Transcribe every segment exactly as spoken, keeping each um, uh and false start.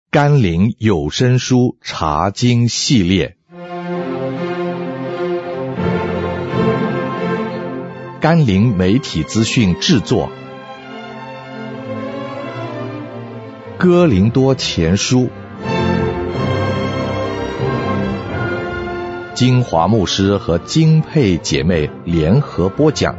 甘霖有声书查经系列，甘霖媒体资讯制作，哥林多前书，金华牧师和金佩姐妹联合播讲。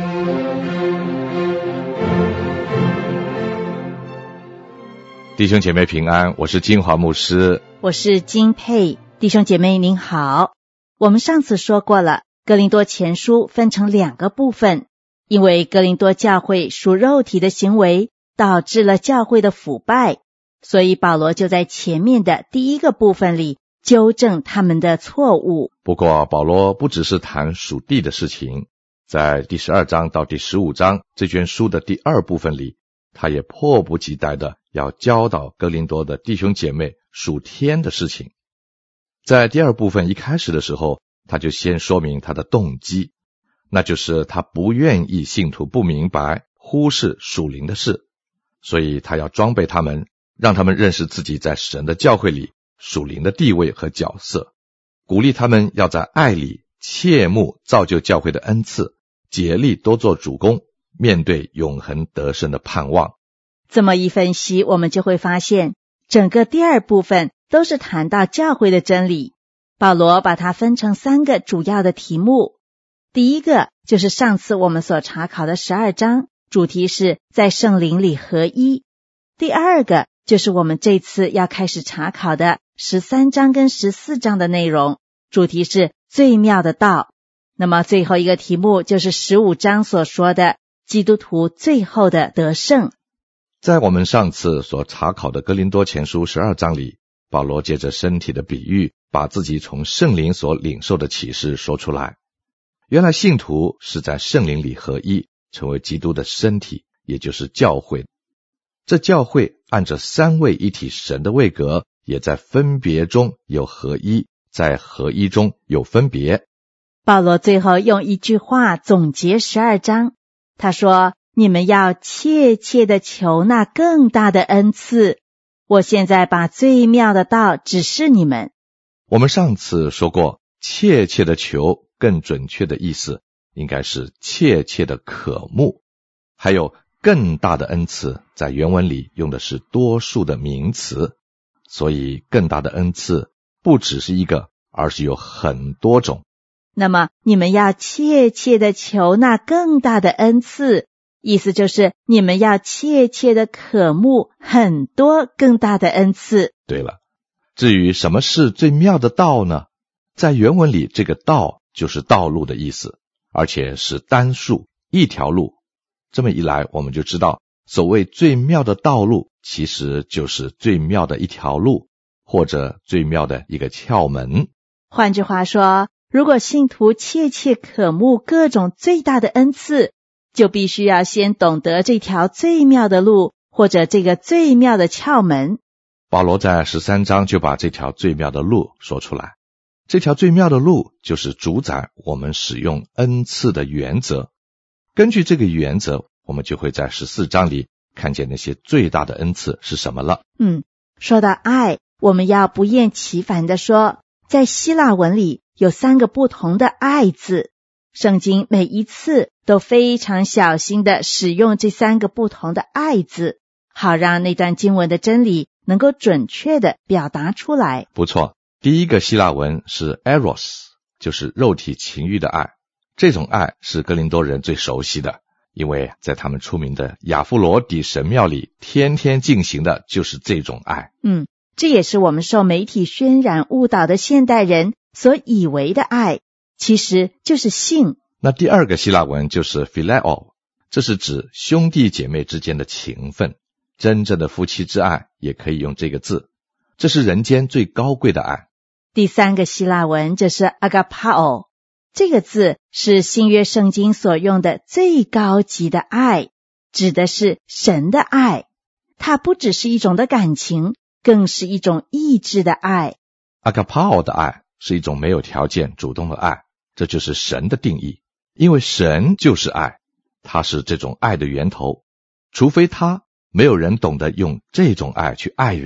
弟兄姐妹平安，我是金华牧师， 我是金佩。弟兄姐妹您好，我们上次说过了，哥林多前书分成两个部分，因为哥林多教会属肉体的行为导致了教会的腐败，所以保罗就在前面的第一个部分里纠正他们的错误。 不过保罗不只是谈属地的事情，在第十二章到第十五章这卷书的第二部分里，他也迫不及待的要教导哥林多的弟兄姐妹属天的事情。在第二部分一开始的时候，他就先说明他的动机，那就是他不愿意信徒不明白忽视属灵的事，所以他要装备他们，让他们认识自己在神的教会里属灵的地位和角色，鼓励他们要在爱里切慕造就教会的恩赐，竭力多做主工，面对永恒得胜的盼望。 这么一分析，我们就会发现整个第二部分都是谈到教会的真理。保罗把它分成三个主要的题目。第一个就是上次我们所查考的十二章，主题是在圣灵里合一。第二个就是我们这次要开始查考的十三章跟十四章的内容，主题是最妙的道。那么最后一个题目就是十五章所说的基督徒最后的得胜。 在我们上次所查考的哥林多前书十二章里，保罗借着身体的比喻，把自己从圣灵所领受的启示说出来。原来信徒是在圣灵里合一，成为基督的身体，也就是教会。这教会按着三位一体神的位格，也在分别中有合一，在合一中有分别。 保罗最后用一句话总结十二章，他说，你们要切切的求那更大的恩赐，我现在把最妙的道指示你们。 我们上次说过，切切的求更准确的意思应该是切切的渴慕，还有更大的恩赐在原文里用的是多数的名词，所以更大的恩赐不只是一个，而是有很多种。 那么你们要切切的求那更大的恩赐，意思就是你们要切切的渴慕很多更大的恩赐。 对了，至于什么是最妙的道呢？在原文里，这个道就是道路的意思，而且是单数，一条路。这么一来，我们就知道所谓最妙的道路，其实就是最妙的一条路，或者最妙的一个窍门。 换句话说，如果信徒切切渴慕各种最大的恩赐，就必须要先懂得这条最妙的路，或者这个最妙的窍门。 保罗在十三章就把这条最妙的路说出来。这条最妙的路就是主宰我们使用恩赐的原则。根据这个原则，我们就会在十四章里看见那些最大的恩赐是什么了。 嗯，说到爱，我们要不厌其烦地说，在希腊文里有三个不同的爱字，圣经每一次都非常小心地使用这三个不同的爱字，好让那段经文的真理能够准确地表达出来。 不错，第一个希腊文是 eros， 就是肉体情欲的爱。这种爱是哥林多人最熟悉的，因为在他们出名的亚弗罗底神庙里，天天进行的就是这种爱。 嗯，这也是我们受媒体渲染误导的现代人所以为的爱，其实就是性。 那第二个希腊文就是 phileo， 这是指兄弟姐妹之间的情分，真正的夫妻之爱也可以用这个字，这是人间最高贵的爱。 第三个希腊文就是 agapao， 这个字是新约圣经所用的最高级的爱，指的是神的爱，它不只是一种的感情，更是一种意志的爱。 agapao 的爱是一种没有条件主动的爱，这就是神的定义，因为神就是爱，他是这种爱的源头，除非他，没有人懂得用这种爱去爱人，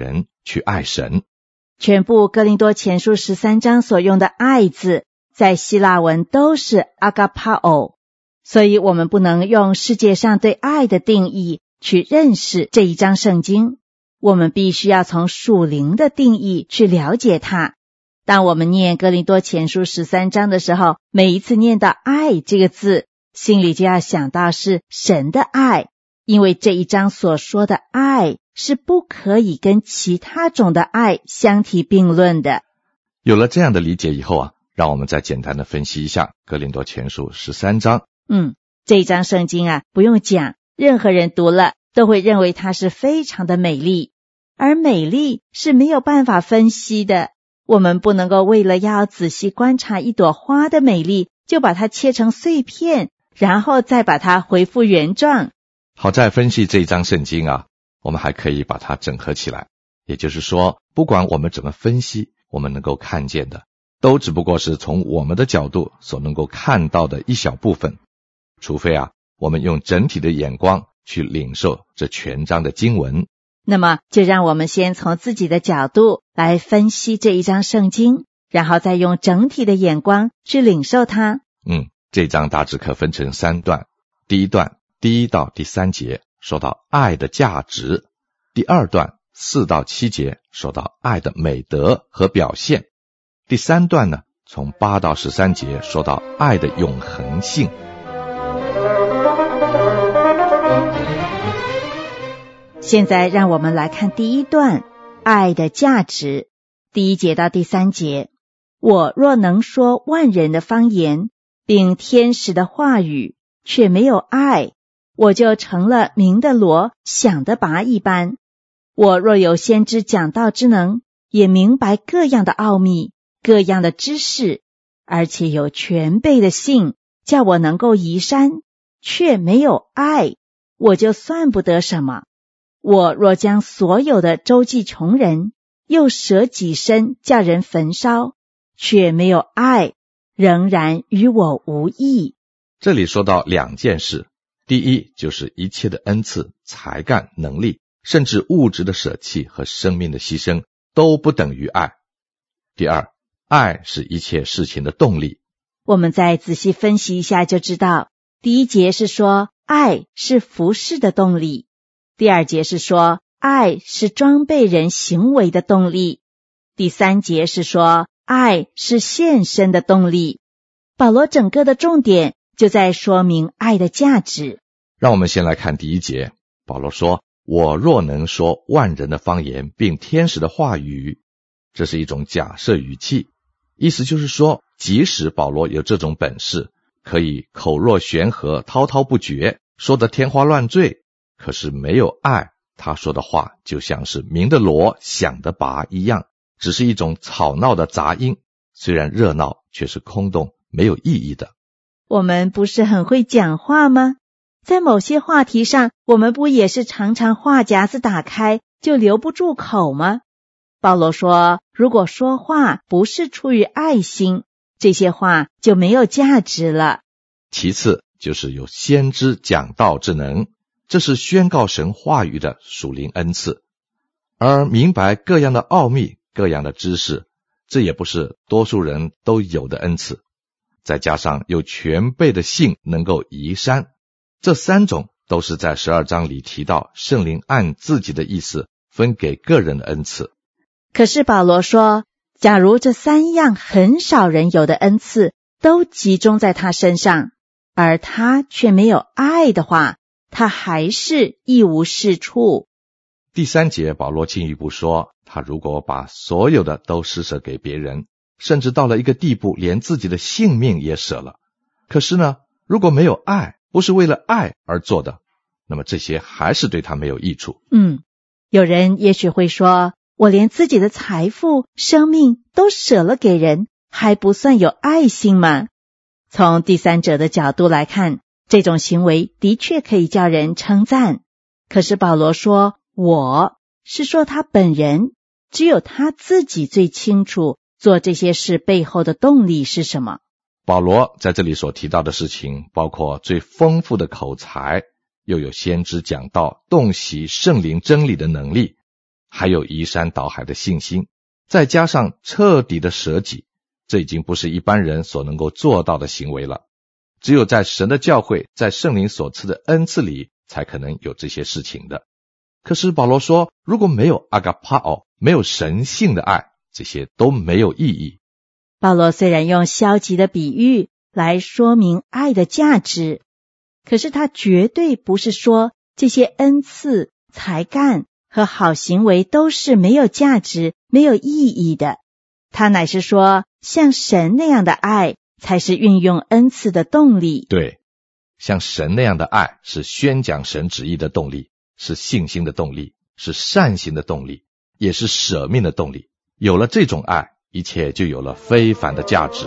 去爱神。 全部哥林多前书十三章所用的爱字，在希腊文都是 agapao， 所以我们不能用世界上对爱的定义去认识这一章圣经，我们必须要从属灵的定义去了解它。当我们念哥林多前书十三章的时候，每一次念到爱这个字，心里就要想到是神的爱，因为这一章所说的爱是不可以跟其他种的爱相提并论的。 有了这样的理解以后啊，让我们再简单的分析一下哥林多前书十三章。 嗯，这一章圣经啊，不用讲，任何人读了都会认为它是非常的美丽，而美丽是没有办法分析的。我们不能够为了要仔细观察一朵花的美丽，就把它切成碎片，然后再把它恢复原状。 好在分析这一章圣经啊，我们还可以把它整合起来。也就是说，不管我们怎么分析，我们能够看见的，都只不过是从我们的角度所能够看到的一小部分。除非啊，我们用整体的眼光去领受这全章的经文。 那么就让我们先从自己的角度来分析这一章圣经，然后再用整体的眼光去领受它。 嗯，这章大致可分成三段。第一段第一到第三节说到爱的价值，第二段四到七节说到爱的美德和表现，第三段呢，从八到十三节说到爱的永恒性。 现在让我们来看第一段，爱的价值。第一节到第三节，我若能说万人的方言，并天使的话语，却没有爱，我就成了鸣的锣，响的钹一般。我若有先知讲道之能，也明白各样的奥秘，各样的知识，而且有全备的信，叫我能够移山，却没有爱，我就算不得什么。我若将所有的周济穷人，又舍己身叫人焚烧，却没有爱，仍然与我无益。 这里说到两件事，第一就是一切的恩赐、才干、能力，甚至物质的舍弃和生命的牺牲，都不等于爱。第二，爱是一切事情的动力。 我们再仔细分析一下就知道，第一节是说爱是服事的动力，第二节是说爱是装备人行为的动力，第三节是说爱是献身的动力。保罗整个的重点就在说明爱的价值。 让我们先来看第一节，保罗说，我若能说万人的方言，并天使的话语，这是一种假设语气，意思就是说，即使保罗有这种本事，可以口若悬河，滔滔不绝，说得天花乱坠，可是没有爱，他说的话就像是鸣的锣，响的钹一样，只是一种吵闹的杂音，虽然热闹，却是空洞，没有意义的。 我们不是很会讲话吗？在某些话题上，我们不也是常常话匣子打开就留不住口吗？保罗说，如果说话不是出于爱心，这些话就没有价值了。 其次就是有先知讲道之能，这是宣告神话语的属灵恩赐，而明白各样的奥秘，各样的知识，这也不是多数人都有的恩赐。再加上有全备的信能够移山，这三种都是在十二章里提到圣灵按自己的意思分给个人的恩赐。 可是保罗说，假如这三样很少人有的恩赐都集中在他身上，而他却没有爱的话，他还是一无是处。 第三节保罗进一步说，他如果把所有的都施舍给别人，甚至到了一个地步，连自己的性命也舍了，可是呢，如果没有爱，不是为了爱而做的，那么这些还是对他没有益处。 嗯，有人也许会说，我连自己的财富、生命都舍了给人，还不算有爱心吗？从第三者的角度来看，这种行为的确可以叫人称赞。可是保罗说，我是说他本人，只有他自己最清楚做这些事背后的动力是什么。 保罗在这里所提到的事情，包括最丰富的口才，又有先知讲道、洞悉圣灵真理的能力， 还有移山倒海的信心，再加上彻底的舍己，这已经不是一般人所能够做到的行为了。只有在神的教会，在圣灵所赐的恩赐里，才可能有这些事情的。可是保罗说，如果没有阿嘎帕奥，没有神性的爱，这些都没有意义。 保罗虽然用消极的比喻来说明爱的价值，可是他绝对不是说这些恩赐、才干和好行为都是没有价值、没有意义的。他乃是说，像神那样的爱才是运用恩赐的动力。 对，像神那样的爱是宣讲神旨意的动力，是信心的动力，是善行的动力，也是舍命的动力。有了这种爱，一切就有了非凡的价值。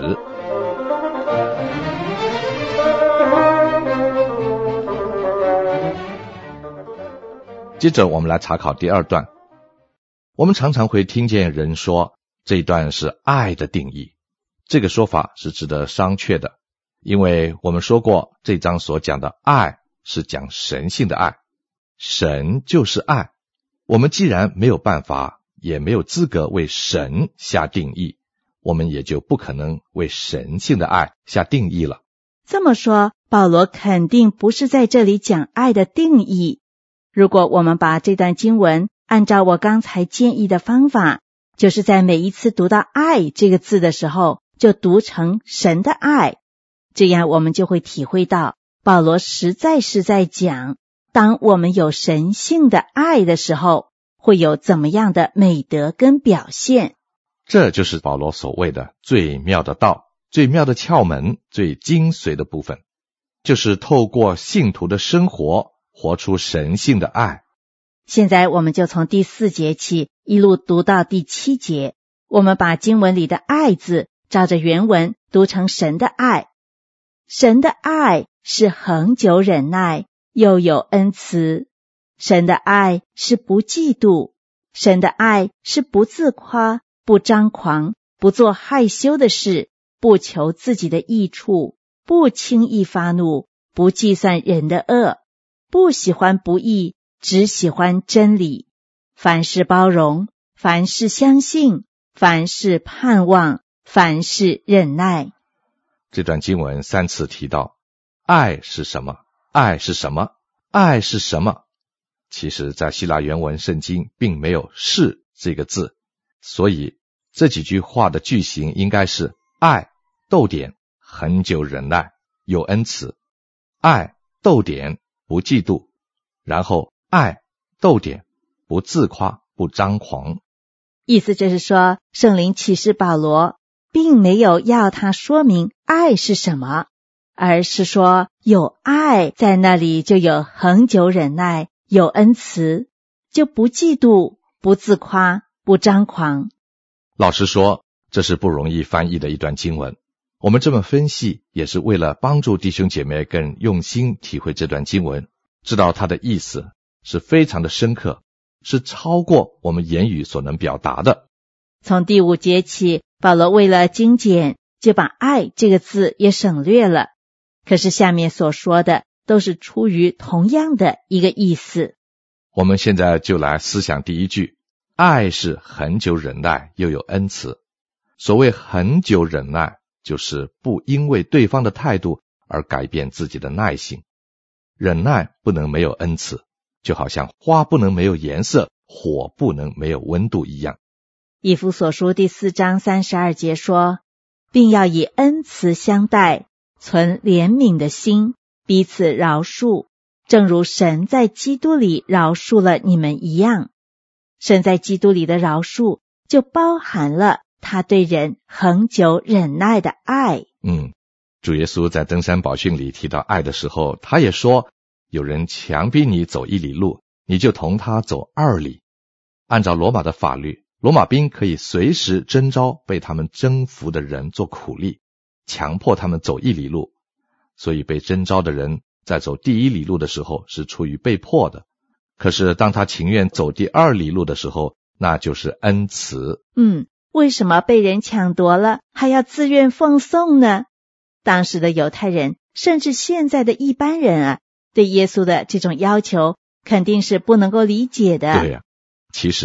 接着我们来查考第二段。我们常常会听见人说，这一段是爱的定义。这个说法是值得商榷的，因为我们说过，这章所讲的爱是讲神性的爱，神就是爱。我们既然没有办法，也没有资格为神下定义，我们也就不可能为神性的爱下定义了。 这么说，保罗肯定不是在这里讲爱的定义。如果我们把这段经文按照我刚才建议的方法，就是在每一次读到爱这个字的时候，就读成神的爱，这样我们就会体会到保罗实在是在讲，当我们有神性的爱的时候，会有怎么样的美德跟表现。 这就是保罗所谓的最妙的道，最妙的窍门，最精髓的部分，就是透过信徒的生活活出神性的爱。 现在我们就从第四节起一路读到第七节，我们把经文里的爱字照着原文读成神的爱。神的爱是恒久忍耐，又有恩慈。神的爱是不嫉妒，神的爱是不自夸，不张狂，不做害羞的事，不求自己的益处，不轻易发怒，不计算人的恶，不喜欢不义，只喜欢真理。凡事包容，凡事相信，凡事盼望，凡事忍耐。 这段经文三次提到爱是什么，爱是什么，爱是什么。其实在希腊原文圣经并没有是这个字，所以这几句话的句型应该是爱逗点恒久忍耐有恩慈，爱逗点不嫉妒，然后爱逗点不自夸不张狂。 意思就是说，圣灵启示保罗并没有要他说明爱是什么，而是说有爱在那里就有恒久忍耐，有恩慈，就不嫉妒，不自夸，不张狂。 老实说，这是不容易翻译的一段经文。我们这么分析，也是为了帮助弟兄姐妹更用心体会这段经文，知道它的意思是非常的深刻，是超过我们言语所能表达的。 从第五节起，保罗为了精简，就把爱这个字也省略了。可是下面所说的都是出于同样的一个意思。 我们现在就来思想第一句，爱是恒久忍耐又有恩慈。所谓恒久忍耐，就是不因为对方的态度而改变自己的耐性。忍耐不能没有恩慈，就好像花不能没有颜色，火不能没有温度一样。 以弗所书第四章三十二节说，并要以恩慈相待，存怜悯的心，彼此饶恕，正如神在基督里饶恕了你们一样。神在基督里的饶恕就包含了他对人恒久忍耐的爱。 嗯，主耶稣在登山宝训里提到爱的时候，他也说，有人强逼你走一里路，你就同他走二里。按照罗马的法律，罗马兵可以随时征召被他们征服的人做苦力，强迫他们走一里路。所以被征召的人在走第一里路的时候是出于被迫的，可是当他情愿走第二里路的时候，那就是恩慈。 嗯，为什么被人抢夺了还要自愿奉送呢？当时的犹太人，甚至现在的一般人啊，对耶稣的这种要求肯定是不能够理解的。 对呀、啊，其实啊，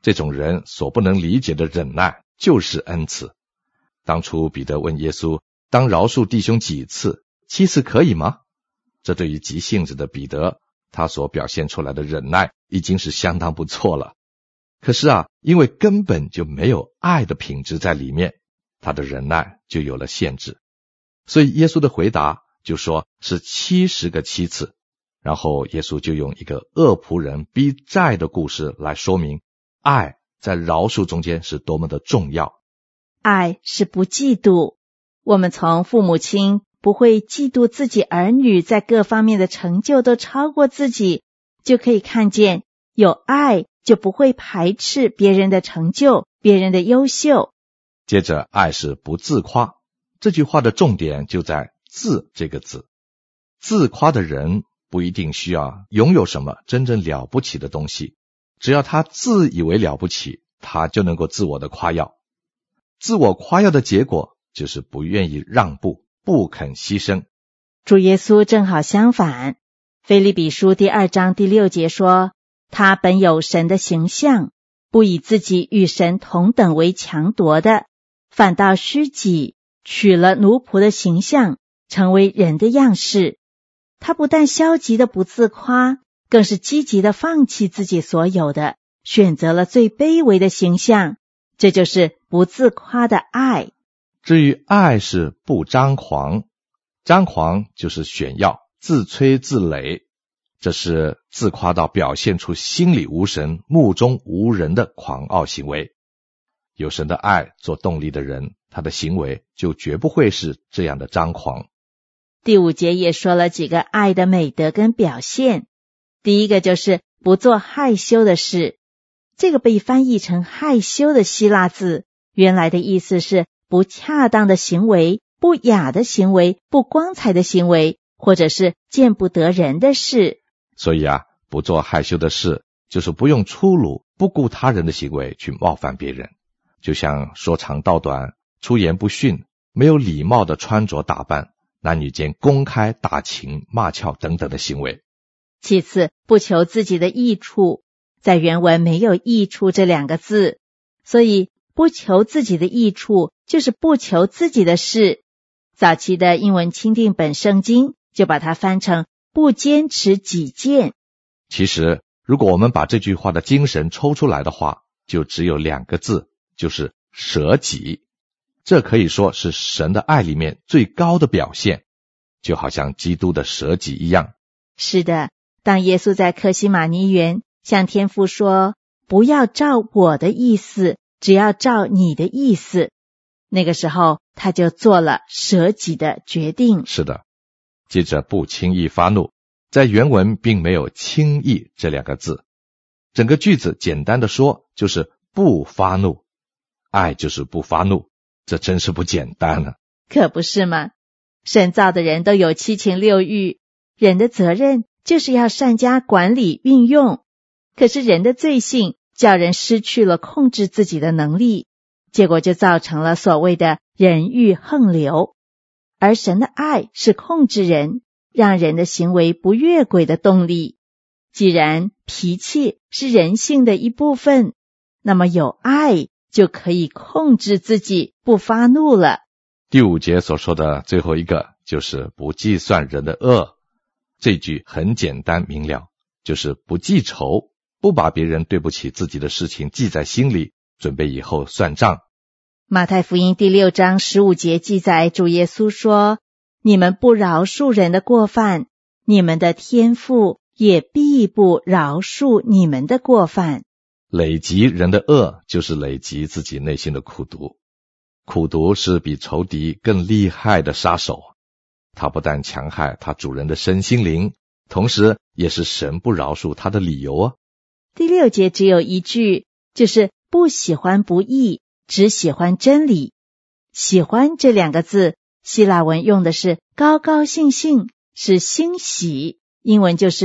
这种人所不能理解的忍耐就是恩慈。当初彼得问耶稣，当饶恕弟兄几次？七次可以吗？这对于急性子的彼得，他所表现出来的忍耐已经是相当不错了。可是啊，因为根本就没有爱的品质在里面，他的忍耐就有了限制。所以耶稣的回答就说是七十个七次，然后耶稣就用一个恶仆人逼债的故事来说明爱在饶恕中间是多么的重要。 爱是不嫉妒，我们从父母亲不会嫉妒自己儿女在各方面的成就都超过自己，就可以看见有爱就不会排斥别人的成就，别人的优秀。 接着，爱是不自夸，这句话的重点就在自这个字。自夸的人不一定需要拥有什么真正了不起的东西，只要他自以为了不起，他就能够自我的夸耀。自我夸耀的结果就是不愿意让步，不肯牺牲。 主耶稣正好相反，腓立比书第二章第六节说，他本有神的形象，不以自己与神同等为强夺的，反倒虚己，取了奴仆的形象，成为人的样式。他不但消极的不自夸，更是积极的放弃自己所有的，选择了最卑微的形象，这就是不自夸的爱。 至于爱是不张狂，张狂就是炫耀、自吹自擂，这是自夸到表现出心里无神、目中无人的狂傲行为。有神的爱做动力的人，他的行为就绝不会是这样的张狂。 第五节也说了几个爱的美德跟表现。第一个就是不做害羞的事，这个被翻译成害羞的希腊字，原来的意思是不恰当的行为、不雅的行为、不光彩的行为，或者是见不得人的事。 所以啊，不做害羞的事，就是不用粗鲁、不顾他人的行为去冒犯别人，就像说长道短、出言不逊、没有礼貌的穿着打扮、男女间公开打情骂俏等等的行为。 其次，不求自己的益处，在原文没有益处这两个字，所以不求自己的益处就是不求自己的事。早期的英文钦定本圣经就把它翻成不坚持己见。 其实如果我们把这句话的精神抽出来的话，就只有两个字，就是舍己。这可以说是神的爱里面最高的表现，就好像基督的舍己一样。 是的，当耶稣在客西马尼园向天父说，不要照我的意思，只要照你的意思，那个时候他就做了舍己的决定。 是的，接着不轻易发怒，在原文并没有轻易这两个字，整个句子简单的说就是不发怒。爱就是不发怒，这真是不简单了。 可不是吗？神造的人都有七情六欲，人的责任就是要善加管理运用。可是人的罪性叫人失去了控制自己的能力，结果就造成了所谓的人欲横流。而神的爱是控制人，让人的行为不越轨的动力。既然脾气是人性的一部分，那么有爱就可以控制自己不发怒了。 第五节所说的最后一个就是不计算人的恶，这句很简单明了，就是不记仇，不把别人对不起自己的事情记在心里，准备以后算账。 马太福音第六章十五节记载，主耶稣说，你们不饶恕人的过犯，你们的天父也必不饶恕你们的过犯。 累积人的恶，就是累积自己内心的苦毒。苦毒是比仇敌更厉害的杀手，它不但强害他主人的身心灵，同时也是神不饶恕他的理由啊。 第六节只有一句，就是不喜欢不义，只喜欢真理。喜欢这两个字，希腊文用的是高高兴兴，是欣喜，英文就是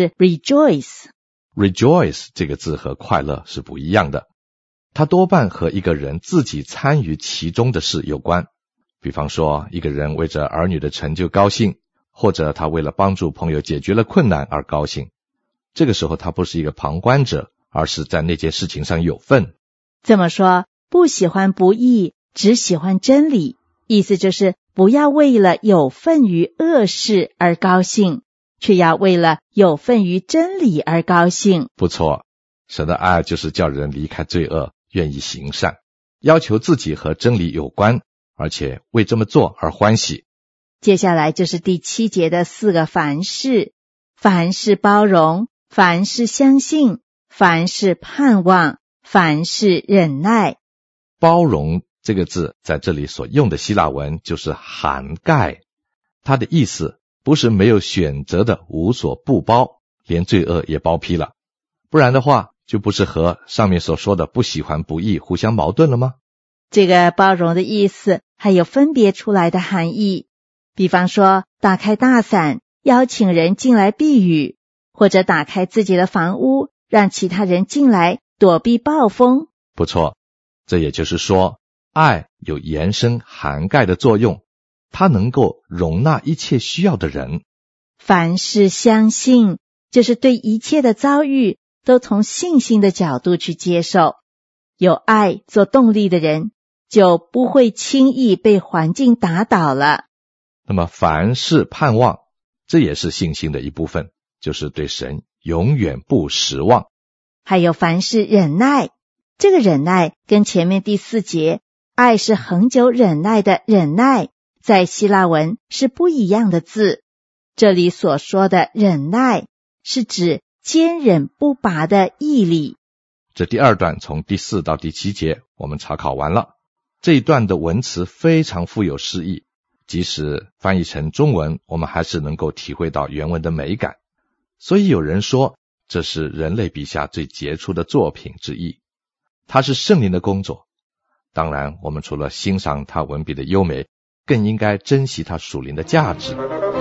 rejoice。rejoice 这个字和快乐是不一样的，它多半和一个人自己参与其中的事有关。比方说，一个人为着儿女的成就高兴，或者他为了帮助朋友解决了困难而高兴。这个时候他不是一个旁观者，而是在那件事情上有份， 这么说，不喜欢不义，只喜欢真理，意思就是不要为了有份于恶事而高兴，却要为了有份于真理而高兴。 不错，神的爱就是叫人离开罪恶，愿意行善，要求自己和真理有关，而且为这么做而欢喜。 接下来就是第七节的四个凡事：凡事包容，凡事相信，凡事盼望，凡事忍耐。 包容这个字在这里所用的希腊文就是涵盖，它的意思不是没有选择的无所不包，连罪恶也包庇了，不然的话就不是和上面所说的不喜欢不义互相矛盾了吗？ 这个包容的意思还有分别出来的含义，比方说打开大伞，邀请人进来避雨，或者打开自己的房屋，让其他人进来躲避暴风。 不错，这也就是说，爱有延伸涵盖的作用，它能够容纳一切需要的人。 凡事相信，就是对一切的遭遇都从信心的角度去接受。有爱做动力的人，就不会轻易被环境打倒了。 那么凡事盼望，这也是信心的一部分，就是对神永远不失望。 还有凡事忍耐，这个忍耐跟前面第四节爱是恒久忍耐的忍耐，在希腊文是不一样的字。这里所说的忍耐是指坚忍不拔的毅力。 这第二段从第四到第七节我们查考完了，这一段的文词非常富有诗意，即使翻译成中文，我们还是能够体会到原文的美感。所以有人说，这是人类笔下最杰出的作品之一，它是圣灵的工作。当然，我们除了欣赏它文笔的优美，更应该珍惜它属灵的价值。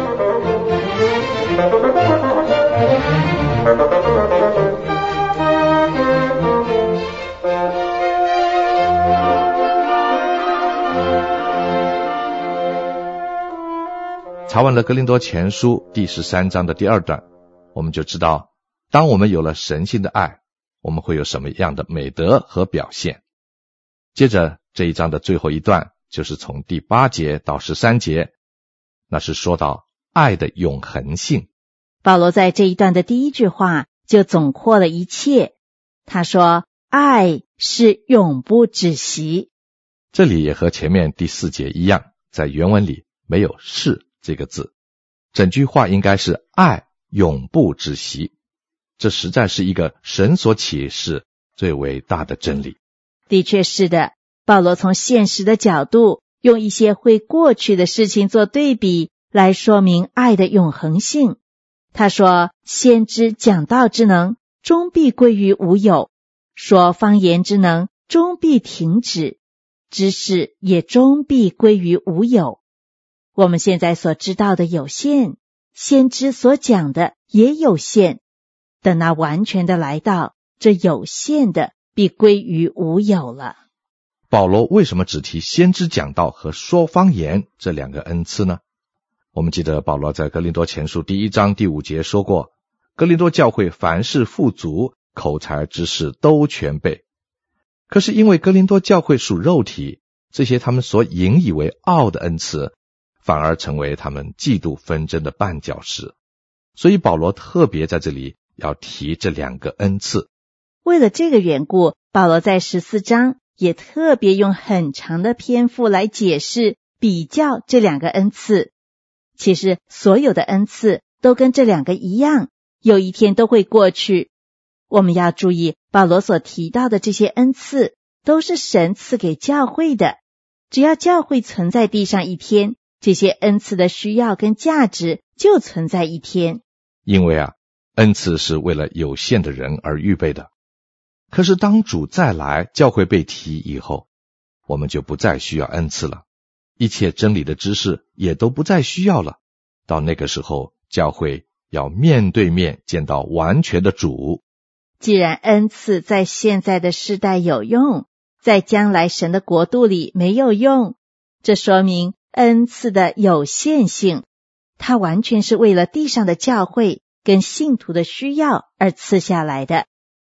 查完了哥林多前书第十三章的第二段，我们就知道，当我们有了神性的爱，我们会有什么样的美德和表现。接着这一章的最后一段，就是从第八节到十三节，那是说到爱的永恒性。 保罗在这一段的第一句话就总括了一切，他说爱是永不止息。 这里也和前面第四节一样，在原文里没有是这个字，整句话应该是爱永不止息。这实在是一个神所启示最伟大的真理。 的确是的，保罗从现实的角度，用一些会过去的事情做对比，来说明爱的永恒性。他说，先知讲道之能，终必归于无有；说方言之能，终必停止；知识也终必归于无有。我们现在所知道的有限，先知所讲的也有限，等那完全的来到，这有限的必归于无有了。 保罗为什么只提先知讲道和说方言这两个恩赐呢？我们记得保罗在哥林多前书第一章第五节说过，哥林多教会凡事富足，口才知识都全备。可是因为哥林多教会属肉体，这些他们所引以为傲的恩赐，反而成为他们嫉妒纷争的绊脚石。所以保罗特别在这里要提这两个恩赐。 为了这个缘故，保罗在十四章也特别用很长的篇幅来解释比较这两个恩赐。其实所有的恩赐都跟这两个一样，有一天都会过去。我们要注意，保罗所提到的这些恩赐都是神赐给教会的，只要教会存在地上一天，这些恩赐的需要跟价值就存在一天。 因为啊，恩赐是为了有限的人而预备的。可是当主再来，教会被提以后，我们就不再需要恩赐了，一切真理的知识也都不再需要了。到那个时候，教会要面对面见到完全的主。 既然恩赐在现在的世代有用，在将来神的国度里没有用，这说明恩赐的有限性，它完全是为了地上的教会跟信徒的需要而赐下来的。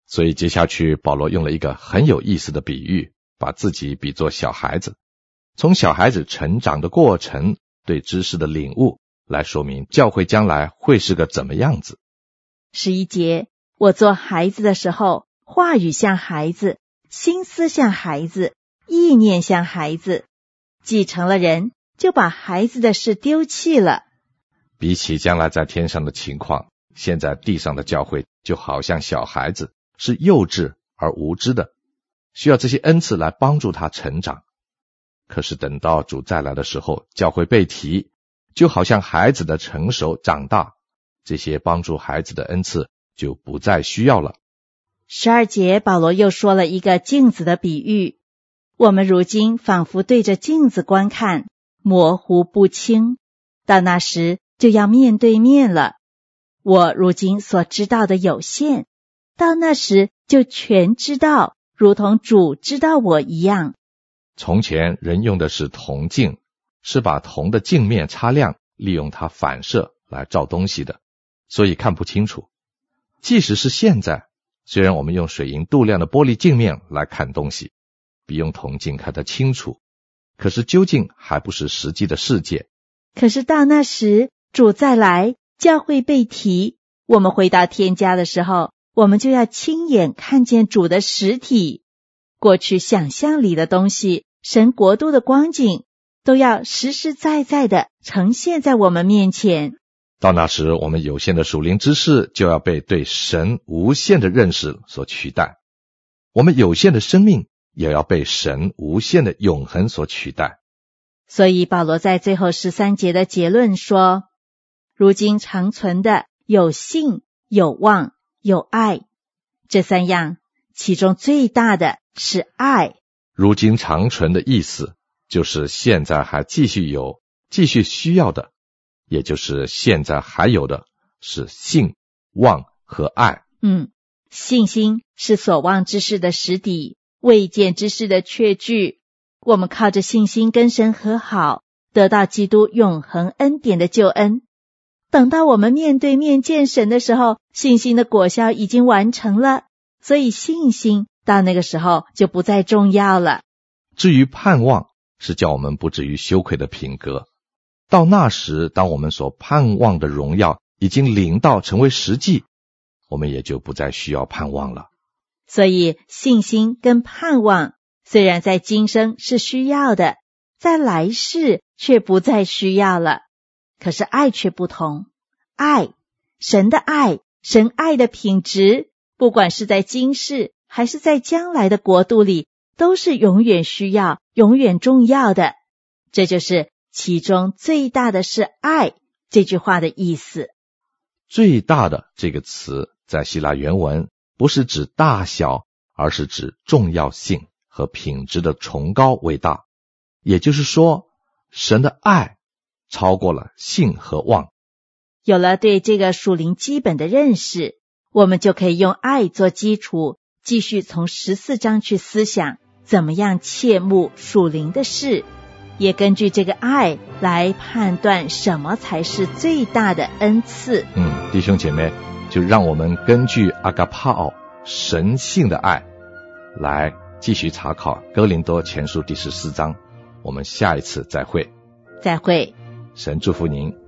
所以接下去保罗用了一个很有意思的比喻，把自己比作小孩子，从小孩子成长的过程，对知识的领悟，来说明教会将来会是个怎么样子。 十一节，我做孩子的时候，话语像孩子，心思像孩子，意念像孩子，既成了人，就把孩子的事丢弃了。 比起将来在天上的情况，现在地上的教会就好像小孩子，是幼稚而无知的，需要这些恩赐来帮助他成长。可是等到主再来的时候，教会被提，就好像孩子的成熟长大，这些帮助孩子的恩赐就不再需要了。 十二节，保罗又说了一个镜子的比喻，我们如今仿佛对着镜子观看，模糊不清，到那时就要面对面了。我如今所知道的有限，到那时就全知道，如同主知道我一样。 从前人用的是铜镜，是把铜的镜面擦亮，利用它反射来照东西的，所以看不清楚。即使是现在，虽然我们用水银镀亮的玻璃镜面来看东西，比用铜镜看得清楚，可是究竟还不是实际的世界。 可是到那时，主再来，教会被提，我们回到天家的时候，我们就要亲眼看见主的实体。过去想象里的东西，神国度的光景，都要实实在在的呈现在我们面前。 到那时，我们有限的属灵知识就要被对神无限的认识所取代，我们有限的生命也要被神无限的永恒所取代。 所以保罗在最后十三节的结论说，如今长存的有信、有望、有爱，这三样，其中最大的是爱。 如今长存的意思，就是现在还继续有、继续需要的，也就是现在还有的是信、望和爱。 嗯，信心是所望之事的实底，未见之事的确据。我们靠着信心跟神和好，得到基督永恒恩典的救恩。等到我们面对面见神的时候，信心的果效已经完成了，所以信心到那个时候就不再重要了。 至于盼望，是叫我们不至于羞愧的品格。到那时，当我们所盼望的荣耀已经临到成为实际，我们也就不再需要盼望了。 所以信心跟盼望虽然在今生是需要的，在来世却不再需要了。可是爱却不同，爱，神的爱，神爱的品质，不管是在今世还是在将来的国度里，都是永远需要、永远重要的。这就是其中最大的是爱这句话的意思。 最大的这个词在希腊原文不是指大小，而是指重要性和品质的崇高伟大。也就是说，神的爱超过了信和望。 有了对这个属灵基本的认识，我们就可以用爱做基础，继续从十四章去思想怎么样切慕属灵的事，也根据这个爱来判断什么才是最大的恩赐。 嗯，弟兄姐妹，就让我们根据阿嘎帕奥神性的爱来继续查考哥林多前书第十四章。我们下一次再会。 再会。 神祝福您。